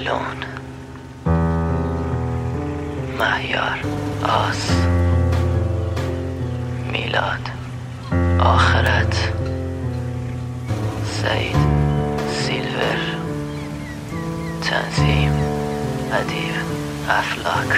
ملون مهیار آس میلاد آخرت سعید سیلور تنظیم ادیب افلاک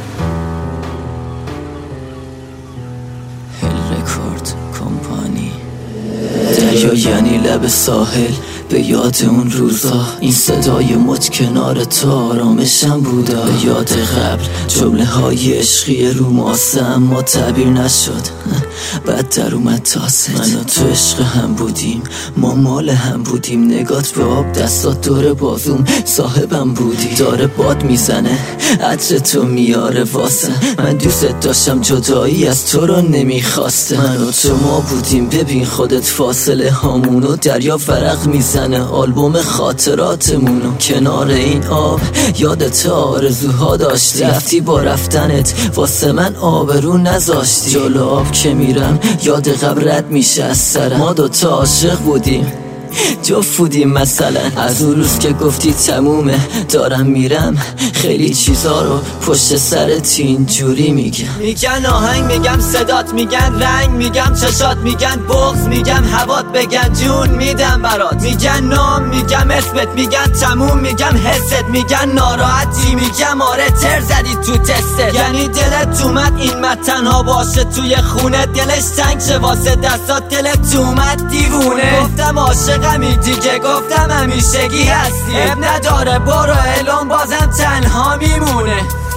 هل رکورد کمپانی دریا یعنی لب ساحل به یاد اون روزا این صدای مچ کنار تو آرامشم بودا به یاد قبل جمله های عشقی رو ماسه اما تعبیر نشد بعد در اومد تاست من و تو عشق هم بودیم ما مال هم بودیم نگات به آب دستات دور بازوم صاحبم بودی داره باد میزنه عطر تو میاره واسه من دوست داشتم جدایی از تو رو نمیخواسته من و تو ما بودیم ببین خودت فاصله هامونو دریا ورق میزنه آلبوم خاطراتمونو کنار این آب یادت آرزوها داشتی رفتی با رفتنت واسه من آبرو نذاشتی جلو آب که میرم یاد قبل رد میشه از سرم ما دوتا عاشق بودیم جفت بودیم مثلا از اون روز که گفتی تمومه دارم میرم خیلی چیزا رو پشت سرت اینجوری میگن آهنگ میگم صدات میگن رنگ میگم چشات میگن بغض میگم هوات بگن جون میدم برات میگن نام میگم اسمت میگن تموم میگم حست میگن ناراحتی میگم آره تر زدی تو تستت یعنی دلت اومد این تنها باشه توی خونه دلش تنگ شه واسه دستات دلت اومد دیوونه گفتم عاشقمی دیگه گفتم همیشگی هستی اب نداره برو الان بازم تنها میمونه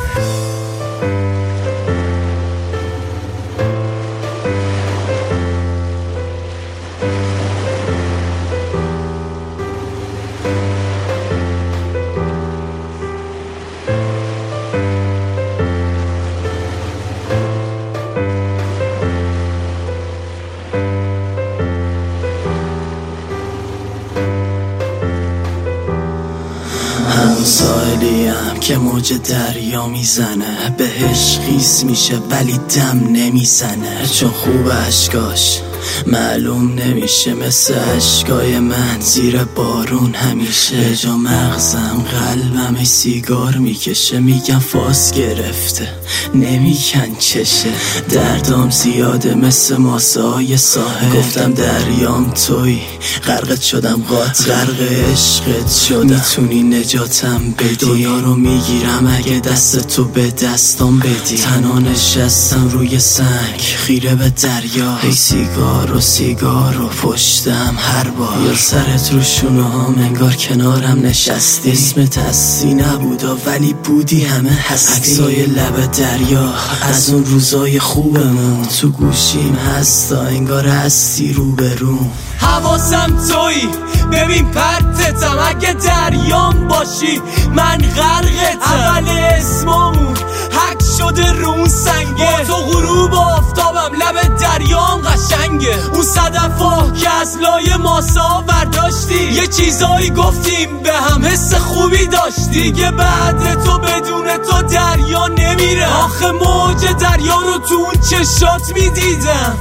سایلیم که موج دریا میزنه بهش خیس میشه ولی دم نمیزنه چون خوب اشکاش معلوم نمیشه مثل اشکای من زیر بارون همیشه جا مغزم قلبم سیگار میکشه میگم فاس گرفته نمیکن چشه دردام زیاده مثل ماسه های ساحل گفتم دریام توی غرقت شدم قاطع غرق عشقت شدم میتونی نجاتم بدی دنیا رو میگیرم اگه دست تو به دستام بدی تنها نشستم روی سنگ خیره به دریا هی سیگار و پشتم هر بار یا سرت رو شونه هم انگار کنارم نشستی اسمت هستی نبودا ولی بودی همه هستی عکسای لب دریا از اون روزای خوبمون تو گوشیم هستا انگار هستی روبروم حواسم توی ببین پرتتم اگه دریام باشی من غرقتم اول اسممون حک شده رو اون سنگه با تو غروب آفتابم لب دریام قشنگه اون صدفا که از لای ماسا برداشتی یه چیزایی گفتیم به هم حس خوبی داشتی دیگه بعد تو بدون تو دریا نمیره آخه موج دریا رو تو اون چشات میدیدم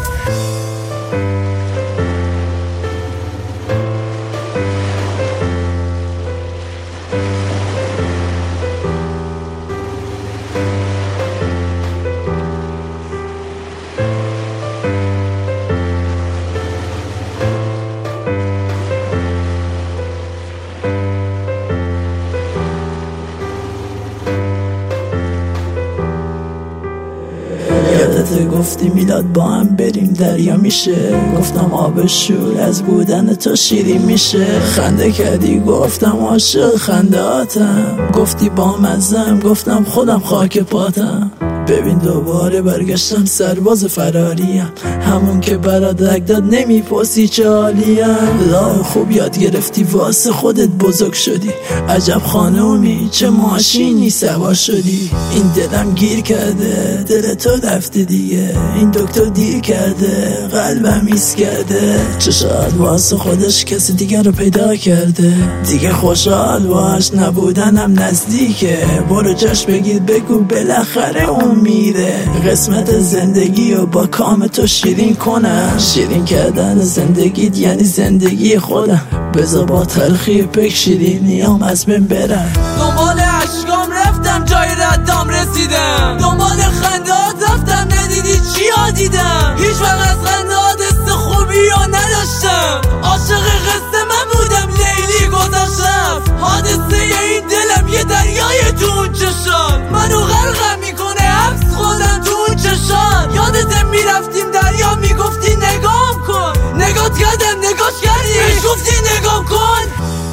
یادت گفتی میلاد با هم بریم دریا میشه گفتم آب شور از بودن تو شیرین میشه خنده کردی گفتم عاشق خندهاتم گفتی با مزم گفتم خودم خاک پاتم ببین دوباره برگشتم سرباز فراریم همون که برات رگ داد نمیپرسی چه حالیم راه خوب یاد گرفتی واسه خودت بزرگ شدی عجب خانومی چه ماشینی سوار شدی این دلم گیر کرده دل تو رفته دیگه این دکتر دیر کرده قلبم ایست کرده چه شاید واسه خودش کسی دیگر رو پیدا کرده دیگه خوشحال باش نبودنم نزدیکه برو جشن بگیر بگو بالاخره اون میره. قسمت زندگی و با کام تو شیرین کنم. شیرین کردن زندگیت یعنی زندگی خودم. بذار با تلخی پک شیرینیام از بین برم. دنبال عشقام رفتم جای ردام رسیدم. دنبال خندهات رفتم ندیدی چیا دیدم. هیچ وقت از خندهات حس خوبی یا نداشتم. عاشق قصه من بودم لیلی گذاشتم. حادثه این دلم یه دریای تو اون چشات. منو غرقم میکنه حبس خودم تو اون چشات. یادت میرفتیم دریا میگفتی نگام کن. نگات کردم نگاش کردی بهش گفتی نگام کن.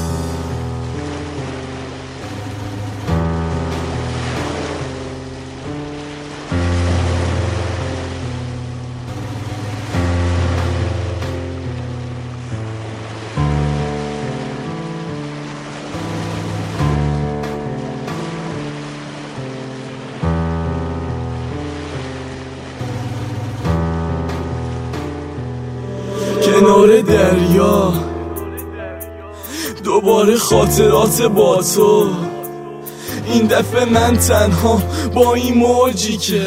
کنار دریا دوباره خاطرات با تو. این دفعه من تنها با این موجی که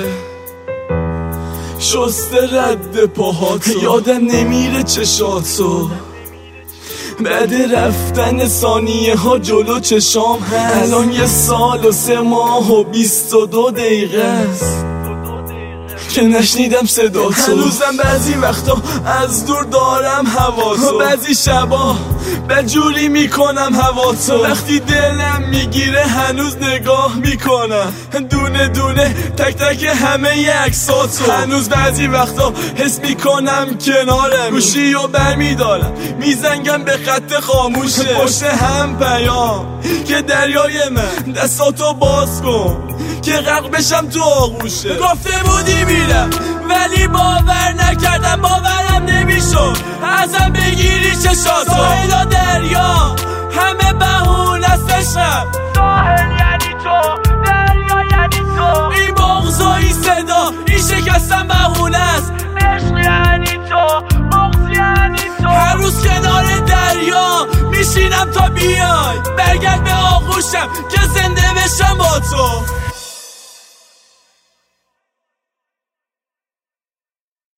شسته رد پاهاتو. یادم نمیره چشاتو بعد رفتن ثانیه ها جلو چشام هست. الان 1 سال و 3 ماه و 22 دقیقه است که نشنیدم صدا تو. هنوزم بعضی وقتا از دور دارم هوا تو. بعضی شبا بجوری میکنم هوا تو. وقتی دلم میگیره هنوز نگاه میکنم دونه دونه تک تک همه عکساتو. هنوز بعضی وقتا حس میکنم کنارم. گوشی رو برمیدارم میزنگم به خط خاموشه. پشت هم پیام که دریای من دستاتو باز کن که غرق بشم تو آغوشه. گفته بودی میرم ولی باور نکردم. باورم نمیشد ازم بگیری چشاتو. ساحل و دریا همه بهونه است عشقم. ساحل یعنی تو، دریا یعنی تو. این بغض و این صدا این شکستم بهونه است. عشق یعنی تو، بغض یعنی تو. هر روز کنار دریا میشینم تا بیای. برگرد به آغوشم که زنده بشم با تو.